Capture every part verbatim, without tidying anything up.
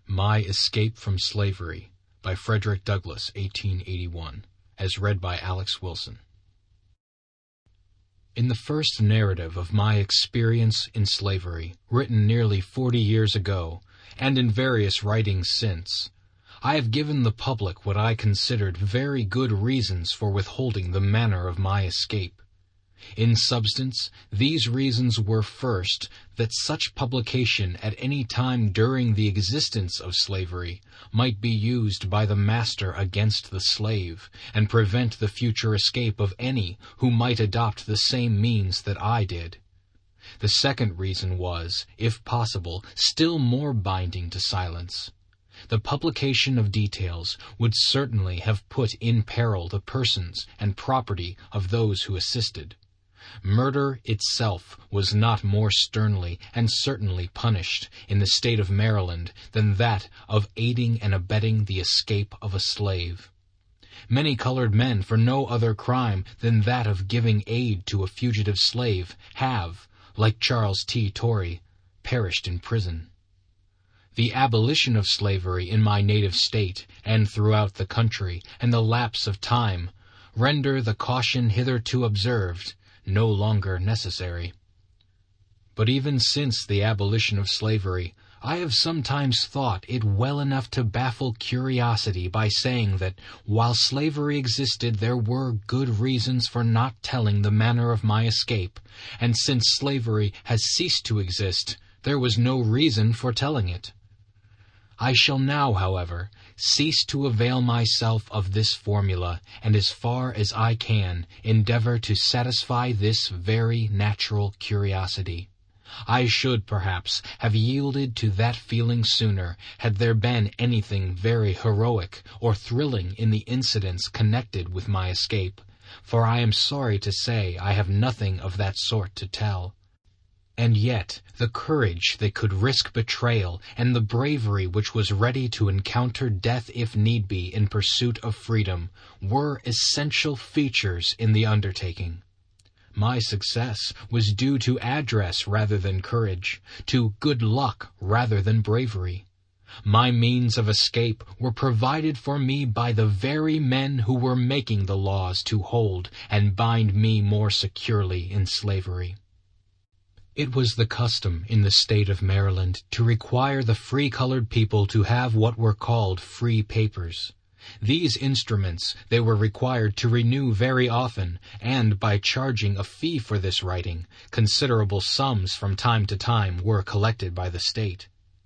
My Escape from Slavery by Frederick Douglass, eighteen eighty-one, as read by Alex Wilson. In the first narrative of my experience in slavery, written nearly forty years ago, and in various writings since, I have given the public what I considered very good reasons for withholding the manner of my escape. In substance, these reasons were, first, that such publication at any time during the existence of slavery might be used by the master against the slave, and prevent the future escape of any who might adopt the same means that I did. The second reason was, if possible, still more binding to silence. The publication of details would certainly have put in peril the persons and property of those who assisted. Murder itself was not more sternly and certainly punished in the state of Maryland than that of aiding and abetting the escape of a slave. Many colored men, for no other crime than that of giving aid to a fugitive slave, have, like Charles T. Torrey, perished in prison. The abolition of slavery in my native state and throughout the country, and the lapse of time, render the caution hitherto observed no longer necessary. But even since the abolition of slavery, I have sometimes thought it well enough to baffle curiosity by saying that while slavery existed there were good reasons for not telling the manner of my escape, and since slavery has ceased to exist, there was no reason for telling it. I shall now, however, cease to avail myself of this formula, and as far as I can, endeavor to satisfy this very natural curiosity. I should, perhaps, have yielded to that feeling sooner, had there been anything very heroic or thrilling in the incidents connected with my escape, for I am sorry to say I have nothing of that sort to tell. And yet the courage that could risk betrayal, and the bravery which was ready to encounter death if need be in pursuit of freedom, were essential features in the undertaking. My success was due to address rather than courage, to good luck rather than bravery. My means of escape were provided for me by the very men who were making the laws to hold and bind me more securely in slavery. It was the custom in the state of Maryland to require the free-colored people to have what were called free papers. These instruments they were required to renew very often, and by charging a fee for this writing, considerable sums from time to time were collected by the state.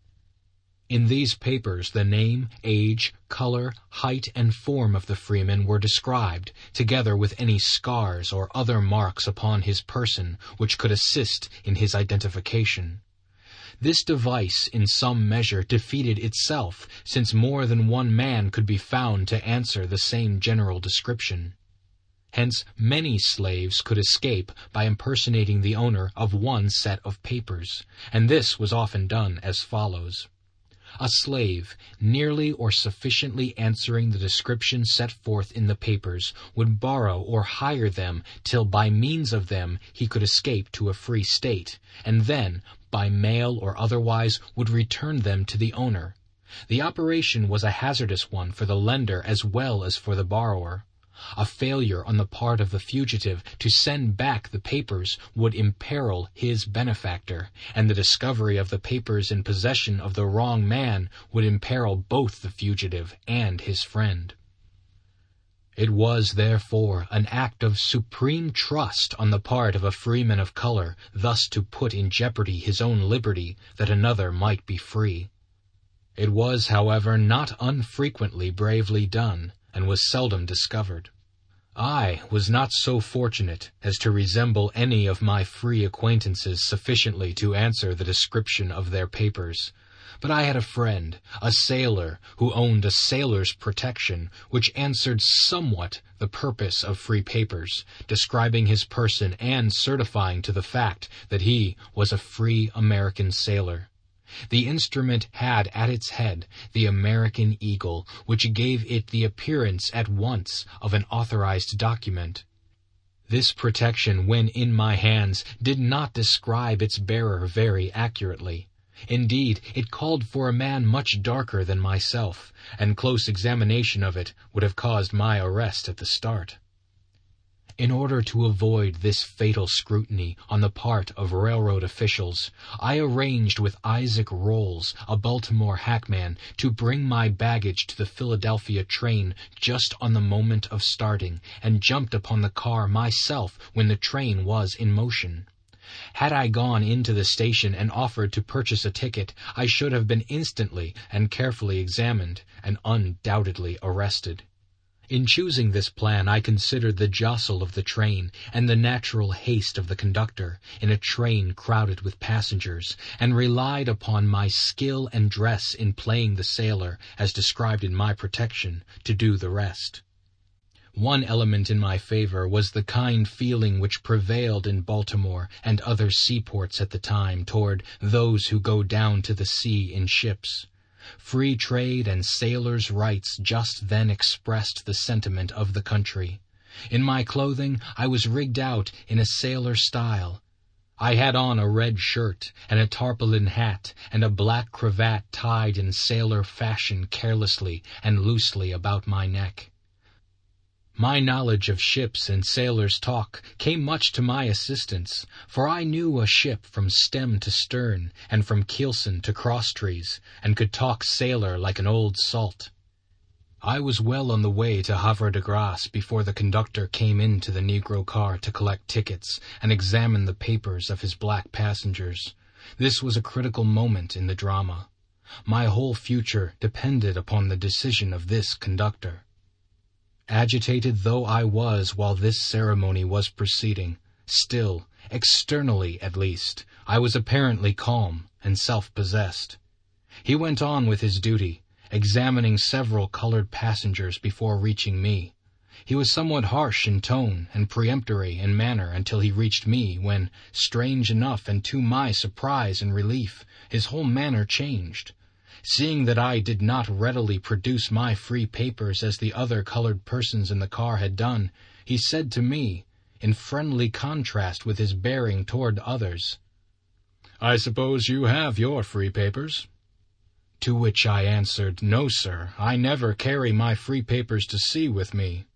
In these papers the name, age, color, height, and form of the freeman were described, together with any scars or other marks upon his person which could assist in his identification. This device in some measure defeated itself, since more than one man could be found to answer the same general description. Hence many slaves could escape by impersonating the owner of one set of papers, and this was often done as follows. A slave, nearly or sufficiently answering the description set forth in the papers, would borrow or hire them till by means of them he could escape to a free state, and then, by mail or otherwise, would return them to the owner. The operation was a hazardous one for the lender as well as for the borrower. A failure on the part of the fugitive to send back the papers would imperil his benefactor, and the discovery of the papers in possession of the wrong man would imperil both the fugitive and his friend. It was, therefore, an act of supreme trust on the part of a freeman of color thus to put in jeopardy his own liberty that another might be free. It was, however, not unfrequently bravely done, and was seldom discovered. I was not so fortunate as to resemble any of my free acquaintances sufficiently to answer the description of their papers, but I had a friend, a sailor, who owned a sailor's protection, which answered somewhat the purpose of free papers, describing his person and certifying to the fact that he was a free American sailor. The instrument had at its head the American eagle, which gave it the appearance at once of an authorized document. This protection, when in my hands, did not describe its bearer very accurately. Indeed, it called for a man much darker than myself, and close examination of it would have caused my arrest at the start. In order to avoid this fatal scrutiny on the part of railroad officials, I arranged with Isaac Rolls, a Baltimore hackman, to bring my baggage to the Philadelphia train just on the moment of starting, and jumped upon the car myself when the train was in motion. Had I gone into the station and offered to purchase a ticket, I should have been instantly and carefully examined, and undoubtedly arrested. In choosing this plan, I considered the jostle of the train and the natural haste of the conductor in a train crowded with passengers, and relied upon my skill and dress in playing the sailor, as described in My Protection, to do the rest. One element in my favor was the kind feeling which prevailed in Baltimore and other seaports at the time toward those who go down to the sea in ships. Free trade and sailors' rights just then expressed the sentiment of the country. In my clothing I was rigged out in a sailor style. I had on a red shirt and a tarpaulin hat and a black cravat tied in sailor fashion carelessly and loosely about my neck. My knowledge of ships and sailors' talk came much to my assistance, for I knew a ship from stem to stern, and from keelson to crosstrees, and could talk sailor like an old salt. I was well on the way to Havre de Grace before the conductor came into the Negro car to collect tickets and examine the papers of his black passengers. This was a critical moment in the drama. My whole future depended upon the decision of this conductor. Agitated though I was while this ceremony was proceeding, still, externally at least, I was apparently calm and self-possessed. He went on with his duty, examining several colored passengers before reaching me. He was somewhat harsh in tone and peremptory in manner until he reached me, when, strange enough and to my surprise and relief, his whole manner changed. Seeing that I did not readily produce my free papers as the other colored persons in the car had done, he said to me, in friendly contrast with his bearing toward others, "I suppose you have your free papers?" To which I answered, "No, sir, I never carry my free papers to sea with me."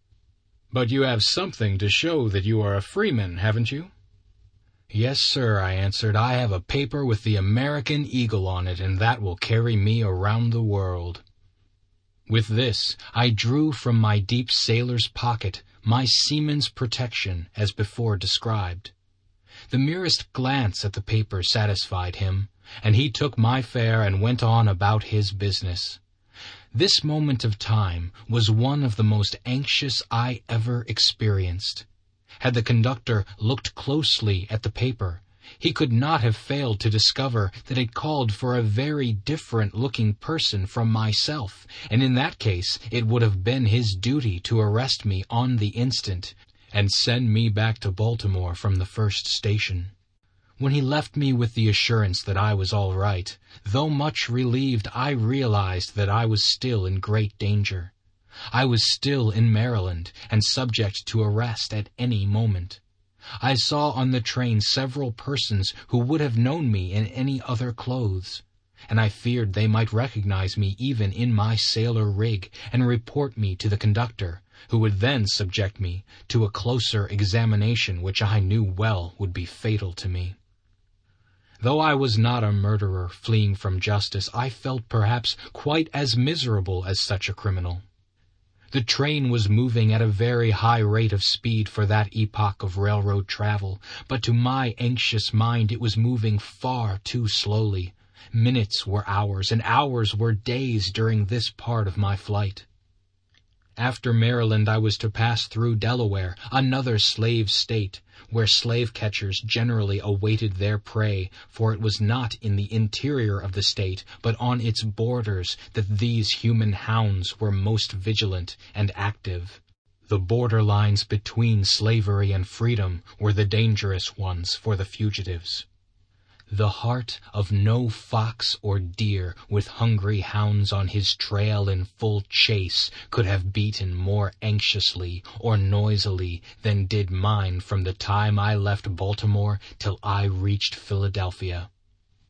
"But you have something to show that you are a freeman, haven't you?" "Yes, sir," I answered, "I have a paper with the American eagle on it, and that will carry me around the world." With this, I drew from my deep sailor's pocket my seaman's protection, as before described. The merest glance at the paper satisfied him, and he took my fare and went on about his business. This moment of time was one of the most anxious I ever experienced. Had the conductor looked closely at the paper, he could not have failed to discover that it called for a very different-looking person from myself, and in that case it would have been his duty to arrest me on the instant and send me back to Baltimore from the first station. When he left me with the assurance that I was all right, though much relieved, I realized that I was still in great danger. I was still in Maryland and subject to arrest at any moment. I saw on the train several persons who would have known me in any other clothes, and I feared they might recognize me even in my sailor rig and report me to the conductor, who would then subject me to a closer examination which I knew well would be fatal to me. Though I was not a murderer fleeing from justice, I felt perhaps quite as miserable as such a criminal. The train was moving at a very high rate of speed for that epoch of railroad travel, but to my anxious mind it was moving far too slowly. Minutes were hours, and hours were days during this part of my flight. After Maryland I was to pass through Delaware, another slave state, where slave-catchers generally awaited their prey, for it was not in the interior of the state, but on its borders, that these human hounds were most vigilant and active. The border lines between slavery and freedom were the dangerous ones for the fugitives. The heart of no fox or deer with hungry hounds on his trail in full chase could have beaten more anxiously or noisily than did mine from the time I left Baltimore till I reached Philadelphia.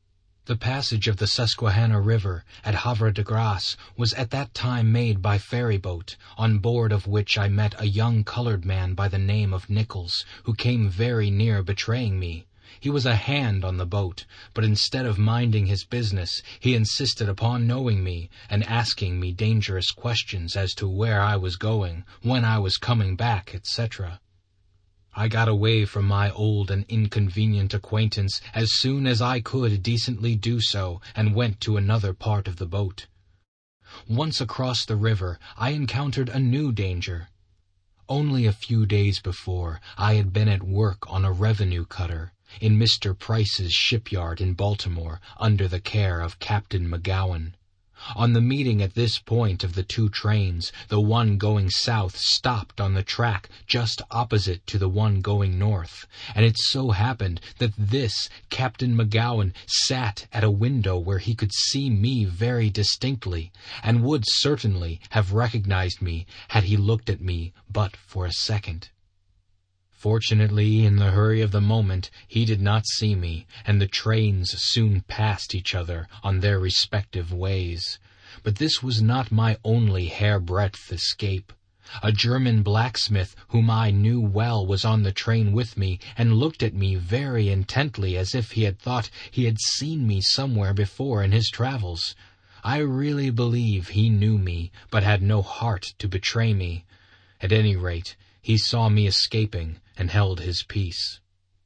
The passage of the Susquehanna River at Havre de Grace was at that time made by ferry boat, on board of which I met a young colored man by the name of Nichols, who came very near betraying me. He was a hand on the boat, but instead of minding his business, he insisted upon knowing me and asking me dangerous questions as to where I was going, when I was coming back, et cetera. I got away from my old and inconvenient acquaintance as soon as I could decently do so, and went to another part of the boat. Once across the river, I encountered a new danger. Only a few days before, I had been at work on a revenue cutter in Mister Price's shipyard in Baltimore, under the care of Captain McGowan. On the meeting at this point of the two trains, the one going south stopped on the track just opposite to the one going north, and it so happened that this Captain McGowan sat at a window where he could see me very distinctly, and would certainly have recognized me had he looked at me but for a second. Fortunately, in the hurry of the moment, he did not see me, and the trains soon passed each other on their respective ways. But this was not my only hair-breadth escape. A German blacksmith whom I knew well was on the train with me, and looked at me very intently as if he had thought he had seen me somewhere before in his travels. I really believe he knew me, but had no heart to betray me. At any rate, he saw me escaping, and held his peace.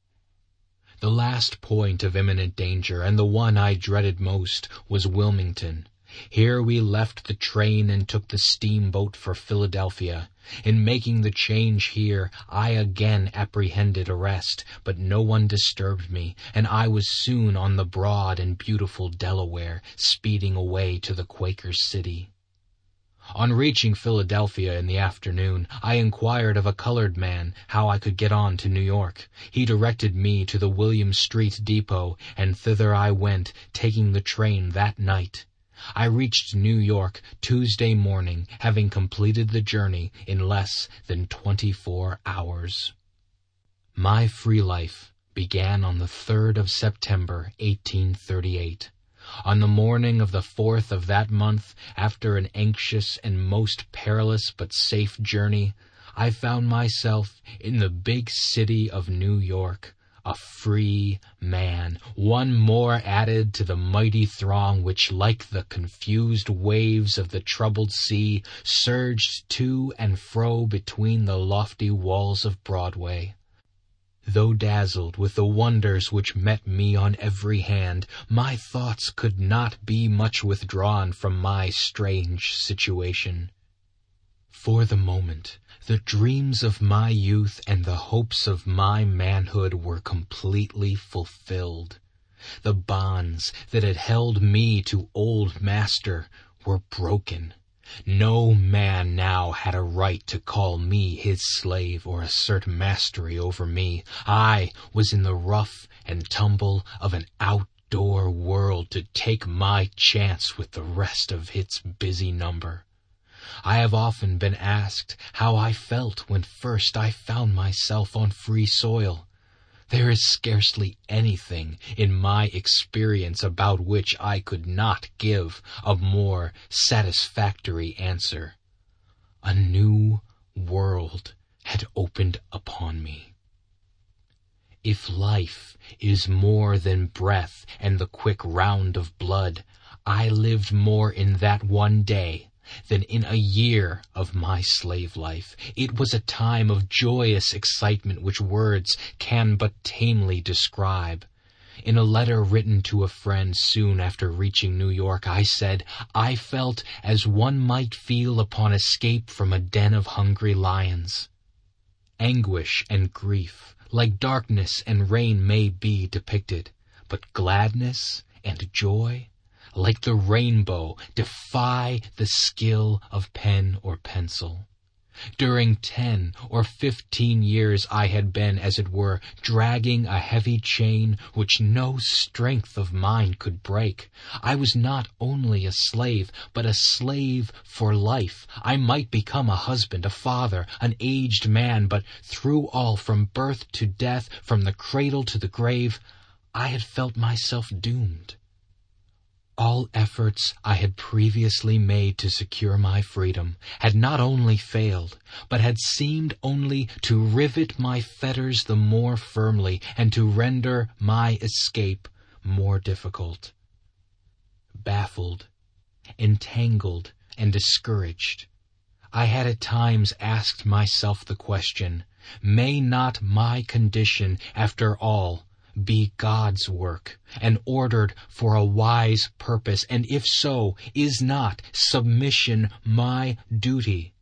The last point of imminent danger, and the one I dreaded most, was Wilmington. Here we left the train and took the steamboat for Philadelphia. In making the change here, I again apprehended arrest, but no one disturbed me, and I was soon on the broad and beautiful Delaware, speeding away to the Quaker City. On reaching Philadelphia in the afternoon, I inquired of a colored man how I could get on to New York. He directed me to the William Street Depot, and thither I went, taking the train that night. I reached New York Tuesday morning, having completed the journey in less than twenty-four hours. My free life began on the third of September, eighteen thirty-eight. On the morning of the fourth of that month, after an anxious and most perilous but safe journey, I found myself in the big city of New York, a free man, one more added to the mighty throng which, like the confused waves of the troubled sea, surged to and fro between the lofty walls of Broadway. Though dazzled with the wonders which met me on every hand, my thoughts could not be much withdrawn from my strange situation. For the moment, the dreams of my youth and the hopes of my manhood were completely fulfilled. The bonds that had held me to old master were broken. No man now had a right to call me his slave or assert mastery over me. I was in the rough and tumble of an outdoor world to take my chance with the rest of its busy number. I have often been asked how I felt when first I found myself on free soil. There is scarcely anything in my experience about which I could not give a more satisfactory answer. A new world had opened upon me. If life is more than breath and the quick round of blood, I lived more in that one day than in a year of my slave life. It was a time of joyous excitement which words can but tamely describe. In a letter written to a friend soon after reaching New York, I said, I felt as one might feel upon escape from a den of hungry lions. Anguish and grief, like darkness and rain, may be depicted, but gladness and joy, like the rainbow, defy the skill of pen or pencil. During ten or fifteen years I had been, as it were, dragging a heavy chain which no strength of mine could break. I was not only a slave, but a slave for life. I might become a husband, a father, an aged man, but through all, from birth to death, from the cradle to the grave, I had felt myself doomed. All efforts I had previously made to secure my freedom had not only failed, but had seemed only to rivet my fetters the more firmly and to render my escape more difficult. Baffled, entangled, and discouraged, I had at times asked myself the question, may not my condition, after all, be God's work, and ordered for a wise purpose, and if so, is not submission my duty?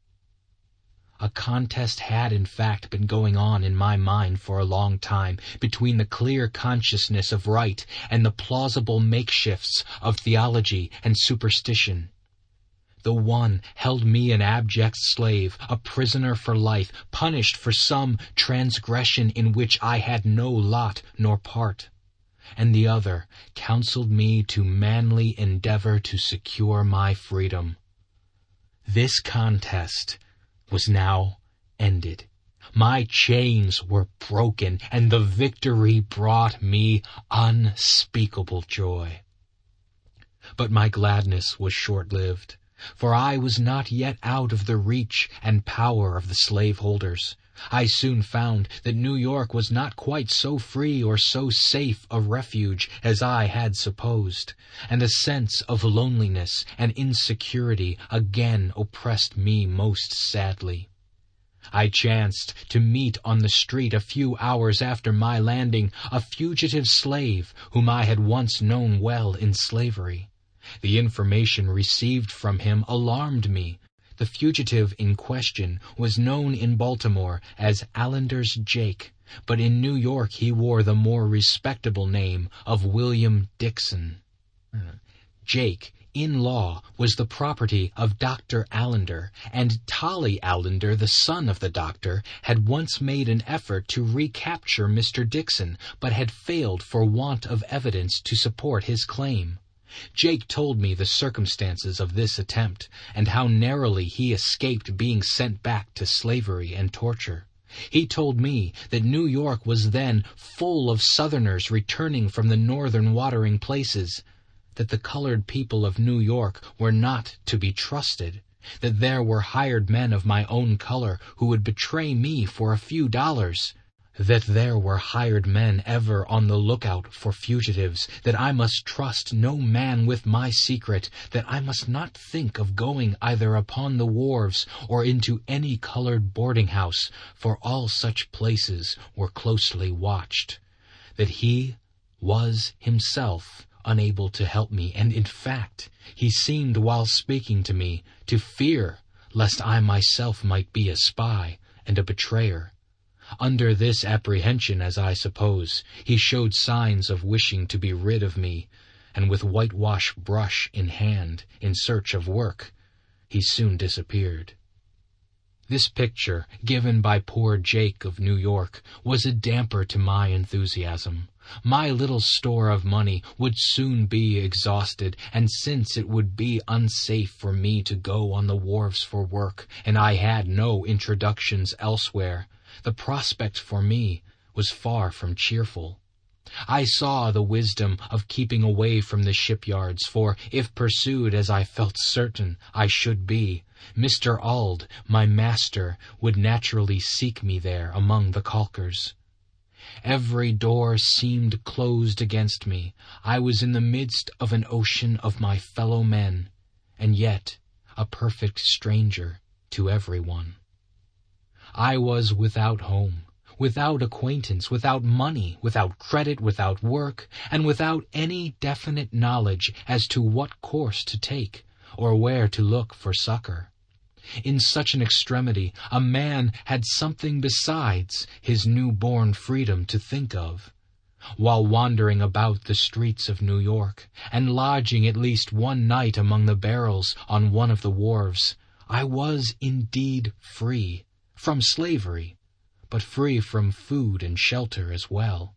A contest had in fact been going on in my mind for a long time between the clear consciousness of right and the plausible makeshifts of theology and superstition. The one held me an abject slave, a prisoner for life, punished for some transgression in which I had no lot nor part, and the other counseled me to manly endeavor to secure my freedom. This contest was now ended. My chains were broken, and the victory brought me unspeakable joy. But my gladness was short-lived, for I was not yet out of the reach and power of the slaveholders. I soon found that New York was not quite so free or so safe a refuge as I had supposed, and a sense of loneliness and insecurity again oppressed me most sadly. I chanced to meet on the street a few hours after my landing a fugitive slave whom I had once known well in slavery. The information received from him alarmed me. The fugitive in question was known in Baltimore as Allender's Jake, but in New York he wore the more respectable name of William Dixon. Jake, in law, was the property of Doctor Allender, and Tolly Allender, the son of the doctor, had once made an effort to recapture Mister Dixon, but had failed for want of evidence to support his claim. Jake told me the circumstances of this attempt, and how narrowly he escaped being sent back to slavery and torture. He told me that New York was then full of Southerners returning from the northern watering places, that the colored people of New York were not to be trusted, that there were hired men of my own color who would betray me for a few dollars, that there were hired men ever on the lookout for fugitives, that I must trust no man with my secret, that I must not think of going either upon the wharves or into any colored boarding-house, for all such places were closely watched, that he was himself unable to help me, and in fact he seemed, while speaking to me, to fear lest I myself might be a spy and a betrayer. Under this apprehension, as I suppose, he showed signs of wishing to be rid of me, and with whitewash brush in hand, in search of work, he soon disappeared. This picture, given by poor Jake of New York, was a damper to my enthusiasm. My little store of money would soon be exhausted, and since it would be unsafe for me to go on the wharves for work, and I had no introductions elsewhere, the prospect for me was far from cheerful. I saw the wisdom of keeping away from the shipyards, for if pursued, as I felt certain I should be, Mister Auld, my master, would naturally seek me there among the caulkers. Every door seemed closed against me. I was in the midst of an ocean of my fellow men, and yet a perfect stranger to everyone. I was without home, without acquaintance, without money, without credit, without work, and without any definite knowledge as to what course to take, or where to look for succor. In such an extremity, a man had something besides his new-born freedom to think of. While wandering about the streets of New York, and lodging at least one night among the barrels on one of the wharves, I was indeed free from slavery, but free from food and shelter as well.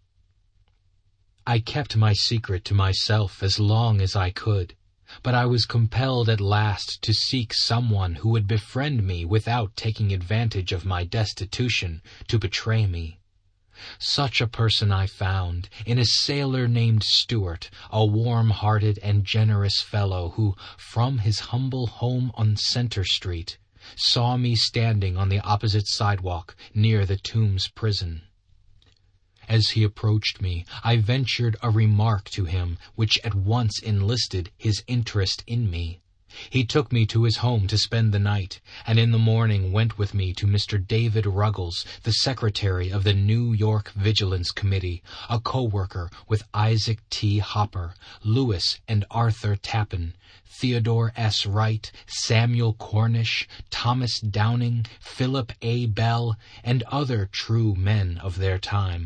I kept my secret to myself as long as I could, but I was compelled at last to seek someone who would befriend me without taking advantage of my destitution to betray me. Such a person I found in a sailor named Stewart, a warm-hearted and generous fellow who, from his humble home on Center Street, saw me standing on the opposite sidewalk near the Tombs prison. As he approached me, I ventured a remark to him which at once enlisted his interest in me. He took me to his home to spend the night, and in the morning went with me to Mister David Ruggles, the secretary of the New York Vigilance Committee, a co-worker with Isaac T. Hopper, Lewis and Arthur Tappan, Theodore S. Wright, Samuel Cornish, Thomas Downing, Philip A. Bell, and other true men of their time.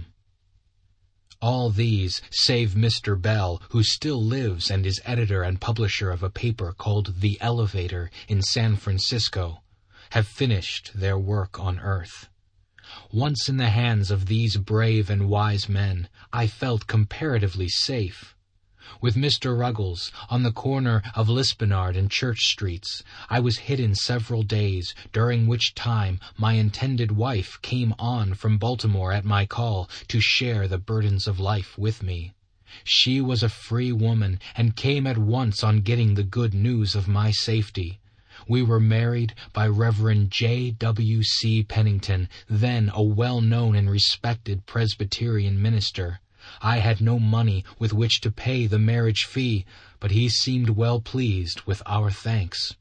All these, save Mister Bell, who still lives and is editor and publisher of a paper called The Elevator in San Francisco, have finished their work on earth. Once in the hands of these brave and wise men, I felt comparatively safe. With Mister Ruggles, on the corner of Lispenard and Church Streets, I was hidden several days, during which time my intended wife came on from Baltimore at my call to share the burdens of life with me. She was a free woman and came at once on getting the good news of my safety. We were married by Reverend J W C Pennington, then a well-known and respected Presbyterian minister. I had no money with which to pay the marriage fee, but he seemed well pleased with our thanks.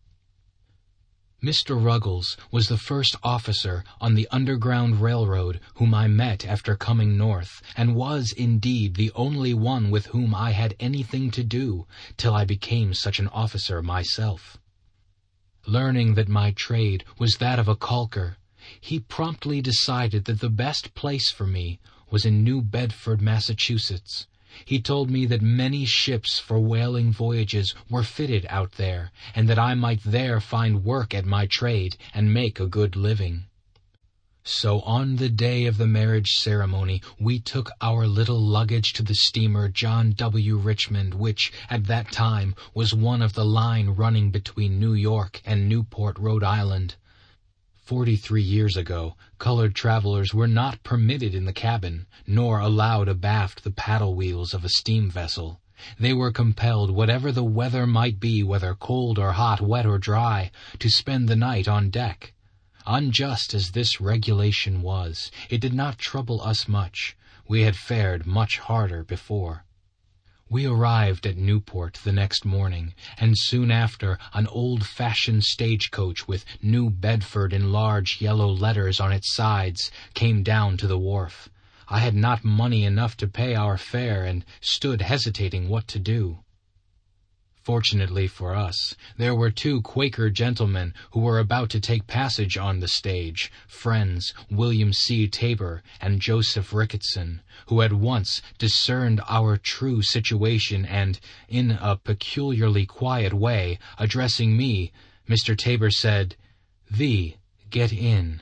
Mister Ruggles was the first officer on the Underground Railroad whom I met after coming north, and was indeed the only one with whom I had anything to do till I became such an officer myself. Learning that my trade was that of a caulker, he promptly decided that the best place for me was in New Bedford, Massachusetts. He told me that many ships for whaling voyages were fitted out there, and that I might there find work at my trade and make a good living. So on the day of the marriage ceremony, we took our little luggage to the steamer John W. Richmond, which, at that time, was one of the line running between New York and Newport, Rhode Island. Forty-three years ago, colored travelers were not permitted in the cabin, nor allowed abaft the paddle wheels of a steam vessel. They were compelled, whatever the weather might be, whether cold or hot, wet or dry, to spend the night on deck. Unjust as this regulation was, it did not trouble us much. We had fared much harder before. We arrived at Newport the next morning, and soon after an old-fashioned stagecoach with New Bedford in large yellow letters on its sides came down to the wharf. I had not money enough to pay our fare, and stood hesitating what to do. Fortunately for us, there were two Quaker gentlemen who were about to take passage on the stage, friends William C. Tabor and Joseph Ricketson, who at once discerned our true situation and, in a peculiarly quiet way, addressing me, Mister Tabor said, "Thee, get in."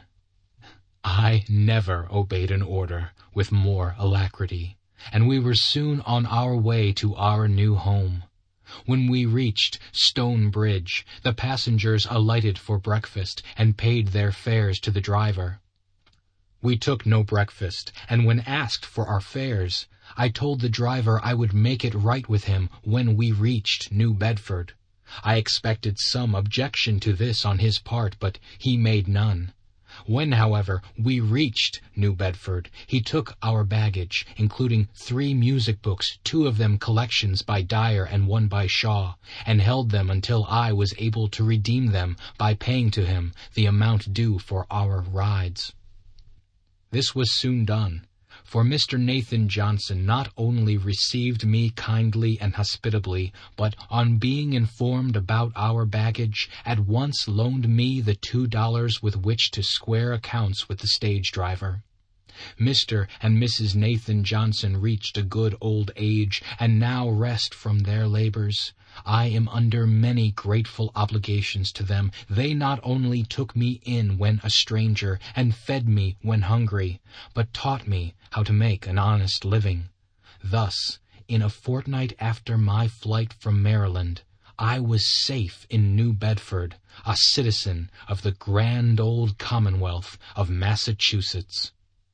I never obeyed an order with more alacrity, and we were soon on our way to our new home. When we reached Stone Bridge, the passengers alighted for breakfast and paid their fares to the driver. We took no breakfast, and when asked for our fares, I told the driver I would make it right with him when we reached New Bedford. I expected some objection to this on his part, but he made none. When, however, we reached New Bedford, he took our baggage, including three music books, two of them collections by Dyer and one by Shaw, and held them until I was able to redeem them by paying to him the amount due for our rides. This was soon done, for Mister Nathan Johnson not only received me kindly and hospitably, but, on being informed about our baggage, at once loaned me the two dollars with which to square accounts with the stage driver. Mister and Missus Nathan Johnson reached a good old age, and now rest from their labors. I am under many grateful obligations to them. They not only took me in when a stranger, and fed me when hungry, but taught me how to make an honest living. Thus, in a fortnight after my flight from Maryland, I was safe in New Bedford, a citizen of the grand old Commonwealth of Massachusetts.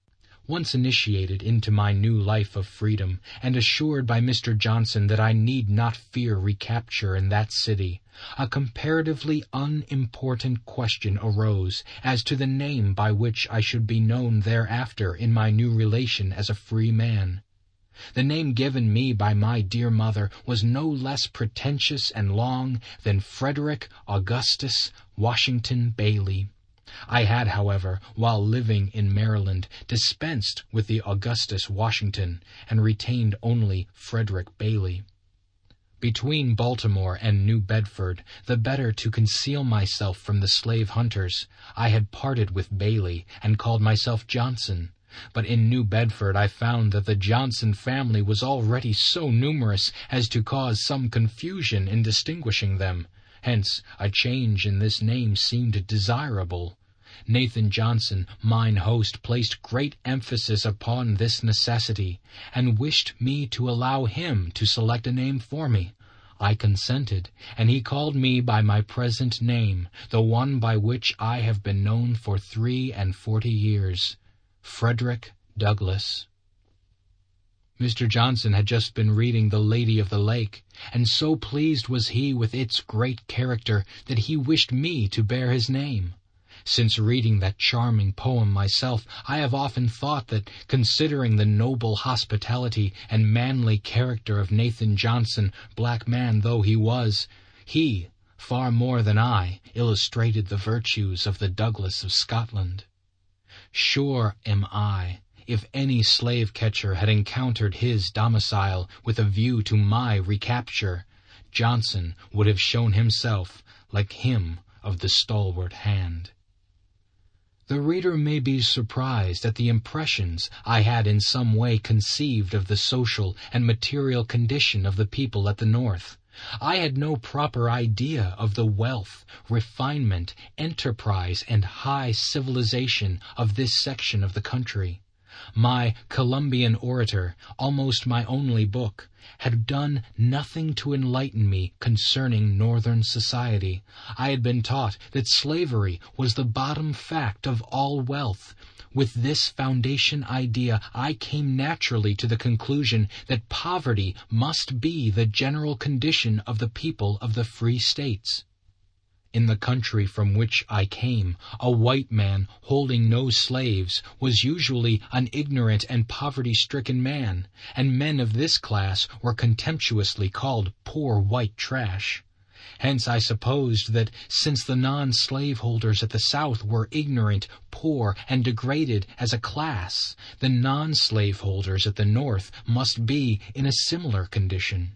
Once initiated into my new life of freedom, and assured by Mister Johnson that I need not fear recapture in that city, a comparatively unimportant question arose as to the name by which I should be known thereafter in my new relation as a free man. The name given me by my dear mother was no less pretentious and long than Frederick Augustus Washington Bailey. I had, however, while living in Maryland, dispensed with the Augustus Washington, and retained only Frederick Bailey. Between Baltimore and New Bedford, the better to conceal myself from the slave hunters, I had parted with Bailey, and called myself Johnson. But in New Bedford I found that the Johnson family was already so numerous as to cause some confusion in distinguishing them. Hence a change in this name seemed desirable. Nathan Johnson, mine host, placed great emphasis upon this necessity, and wished me to allow him to select a name for me. I consented, and he called me by my present name, the one by which I have been known for three and forty years, Frederick Douglass. Mister Johnson had just been reading The Lady of the Lake, and so pleased was he with its great character that he wished me to bear his name. Since reading that charming poem myself, I have often thought that, considering the noble hospitality and manly character of Nathan Johnson, black man though he was, he, far more than I, illustrated the virtues of the Douglas of Scotland. Sure am I, if any slave-catcher had encountered his domicile with a view to my recapture, Johnson would have shown himself like him of the stalwart hand. The reader may be surprised at the impressions I had in some way conceived of the social and material condition of the people at the North. I had no proper idea of the wealth, refinement, enterprise, and high civilization of this section of the country. My Columbian Orator, almost my only book, had done nothing to enlighten me concerning Northern society. I had been taught that slavery was the bottom fact of all wealth. With this foundation idea, I came naturally to the conclusion that poverty must be the general condition of the people of the free states. In the country from which I came, a white man holding no slaves was usually an ignorant and poverty-stricken man, and men of this class were contemptuously called poor white trash. Hence I supposed that, since the non-slaveholders at the South were ignorant, poor, and degraded as a class, the non-slaveholders at the North must be in a similar condition.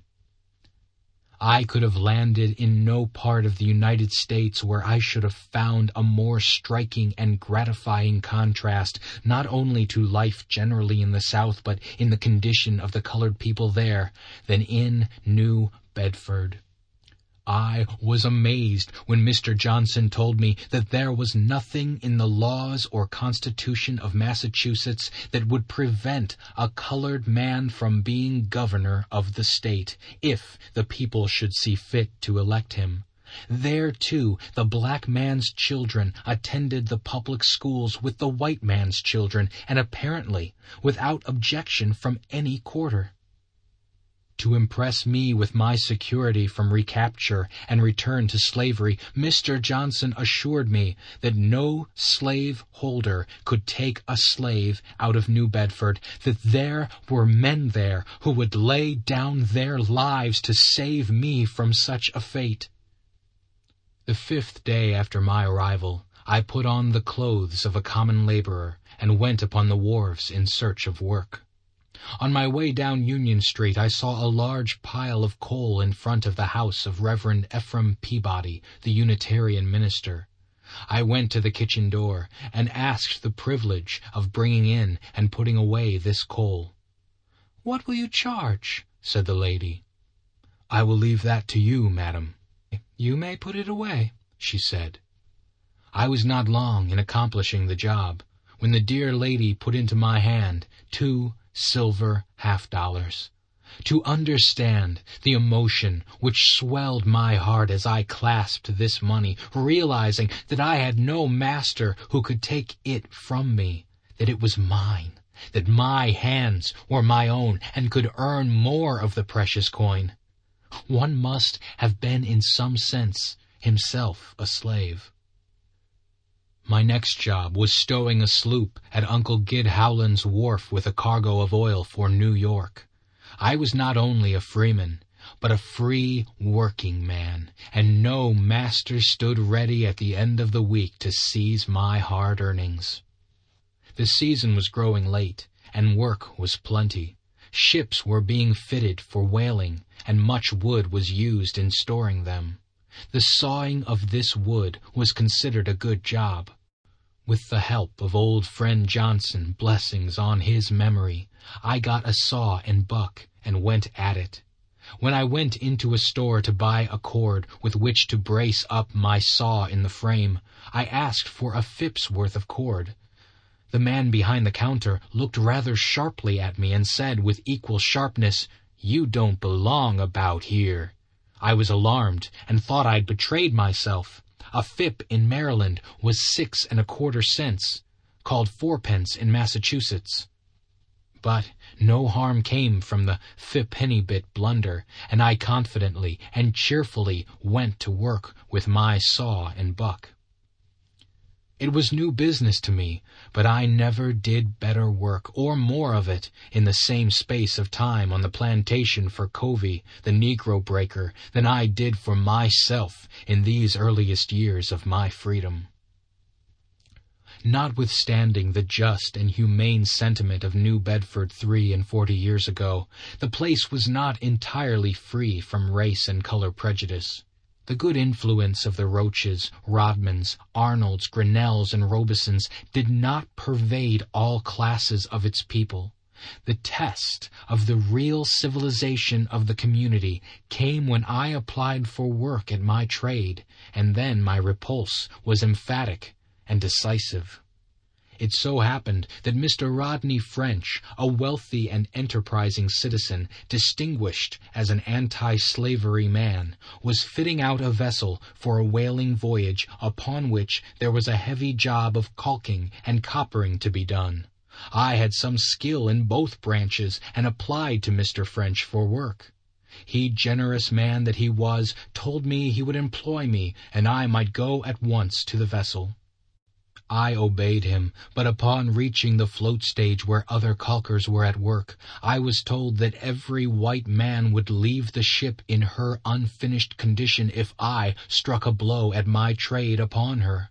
I could have landed in no part of the United States where I should have found a more striking and gratifying contrast, not only to life generally in the South, but in the condition of the colored people there, than in New Bedford. I was amazed when Mister Johnson told me that there was nothing in the laws or Constitution of Massachusetts that would prevent a colored man from being governor of the state, if the people should see fit to elect him. There, too, the black man's children attended the public schools with the white man's children, and apparently without objection from any quarter. To impress me with my security from recapture and return to slavery, Mister Johnson assured me that no slave holder could take a slave out of New Bedford, that there were men there who would lay down their lives to save me from such a fate. The fifth day after my arrival, I put on the clothes of a common laborer and went upon the wharves in search of work. On my way down Union Street, I saw a large pile of coal in front of the house of Reverend Ephraim Peabody, the Unitarian minister. I went to the kitchen door and asked the privilege of bringing in and putting away this coal. "What will you charge?" said the lady. "I will leave that to you, madam." "You may put it away," she said. I was not long in accomplishing the job, when the dear lady put into my hand two silver half-dollars. To understand the emotion which swelled my heart as I clasped this money, realizing that I had no master who could take it from me, that it was mine, that my hands were my own and could earn more of the precious coin. One must have been in some sense himself a slave. My next job was stowing a sloop at Uncle Gid Howland's wharf with a cargo of oil for New York. I was not only a freeman, but a free working man, and no master stood ready at the end of the week to seize my hard earnings. The season was growing late, and work was plenty. Ships were being fitted for whaling, and much wood was used in storing them. The sawing of this wood was considered a good job. With the help of old friend Johnson, blessings on his memory, I got a saw and buck and went at it. When I went into a store to buy a cord with which to brace up my saw in the frame, I asked for a fip's worth of cord. The man behind the counter looked rather sharply at me and said with equal sharpness, "You don't belong about here." I was alarmed and thought I'd betrayed myself. A fip in Maryland was six and a quarter cents, called fourpence in Massachusetts. But no harm came from the fippenny-bit blunder, and I confidently and cheerfully went to work with my saw and buck. It was new business to me, but I never did better work, or more of it, in the same space of time on the plantation for Covey, the Negro breaker, than I did for myself in these earliest years of my freedom. Notwithstanding the just and humane sentiment of New Bedford three and forty years ago, the place was not entirely free from race and color prejudice. The good influence of the Roaches, Rodmans, Arnolds, Grinnells, and Robesons did not pervade all classes of its people. The test of the real civilization of the community came when I applied for work at my trade, and then my repulse was emphatic and decisive. It so happened that Mister Rodney French, a wealthy and enterprising citizen, distinguished as an anti-slavery man, was fitting out a vessel for a whaling voyage upon which there was a heavy job of caulking and coppering to be done. I had some skill in both branches and applied to Mister French for work. He, generous man that he was, told me he would employ me, and I might go at once to the vessel. I obeyed him, but upon reaching the float stage where other caulkers were at work, I was told that every white man would leave the ship in her unfinished condition if I struck a blow at my trade upon her.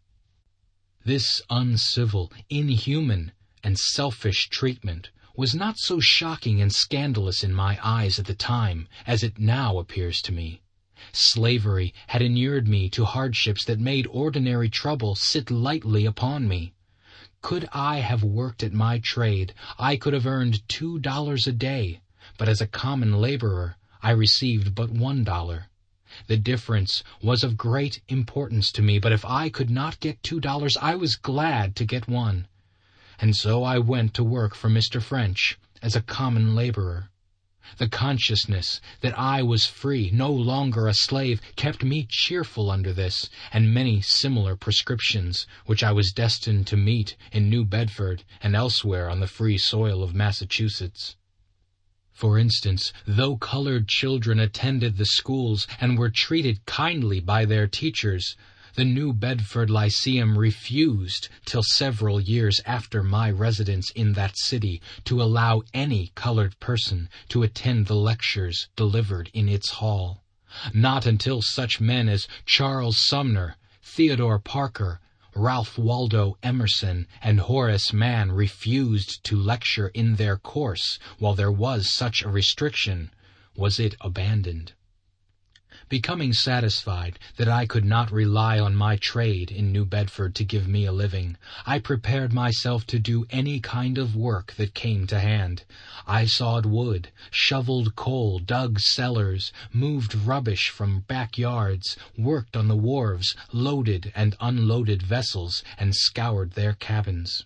This uncivil, inhuman, and selfish treatment was not so shocking and scandalous in my eyes at the time as it now appears to me. Slavery had inured me to hardships that made ordinary trouble sit lightly upon me. Could I have worked at my trade, I could have earned two dollars a day, but as a common laborer, I received but one dollar. The difference was of great importance to me, but if I could not get two dollars, I was glad to get one. And so I went to work for Mister French as a common laborer. The consciousness that I was free, no longer a slave, kept me cheerful under this and many similar prescriptions which I was destined to meet in New Bedford and elsewhere on the free soil of Massachusetts. For instance, though colored children attended the schools and were treated kindly by their teachers, the New Bedford Lyceum refused, till several years after my residence in that city, to allow any colored person to attend the lectures delivered in its hall. Not until such men as Charles Sumner, Theodore Parker, Ralph Waldo Emerson, and Horace Mann refused to lecture in their course while there was such a restriction, was it abandoned. Becoming satisfied that I could not rely on my trade in New Bedford to give me a living, I prepared myself to do any kind of work that came to hand. I sawed wood, shoveled coal, dug cellars, moved rubbish from backyards, worked on the wharves, loaded and unloaded vessels, and scoured their cabins.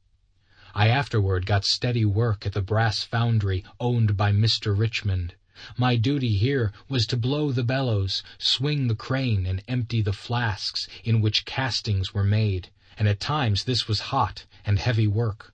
I afterward got steady work at the brass foundry owned by Mister Richmond. My duty here was to blow the bellows, swing the crane, and empty the flasks in which castings were made, and at times this was hot and heavy work.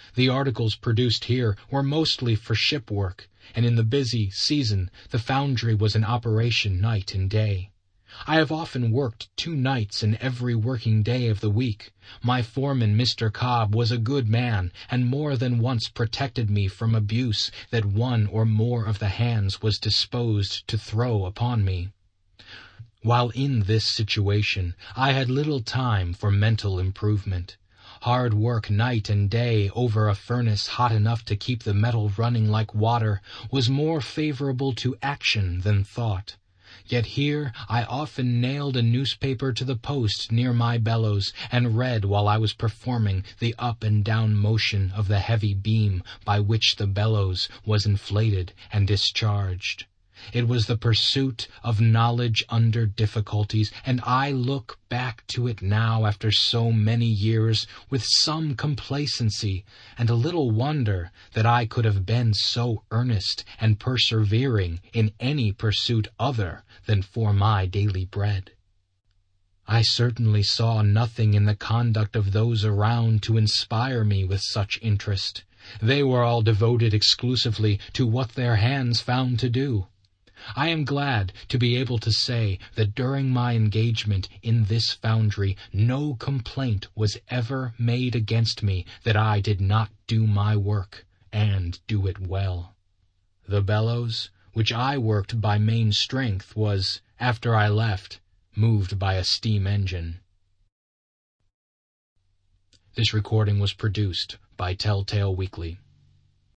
The articles produced here were mostly for ship work, and in the busy season the foundry was in operation night and day. I have often worked two nights in every working day of the week. My foreman, Mister Cobb, was a good man, and more than once protected me from abuse that one or more of the hands was disposed to throw upon me. While in this situation, I had little time for mental improvement. Hard work night and day over a furnace hot enough to keep the metal running like water was more favorable to action than thought. Yet here I often nailed a newspaper to the post near my bellows and read while I was performing the up and down motion of the heavy beam by which the bellows was inflated and discharged. It was the pursuit of knowledge under difficulties, and I look back to it now after so many years with some complacency and a little wonder that I could have been so earnest and persevering in any pursuit other than for my daily bread. I certainly saw nothing in the conduct of those around to inspire me with such interest. They were all devoted exclusively to what their hands found to do. I am glad to be able to say that during my engagement in this foundry no complaint was ever made against me that I did not do my work, and do it well. The bellows, which I worked by main strength, was, after I left, moved by a steam engine. This recording was produced by Telltale Weekly.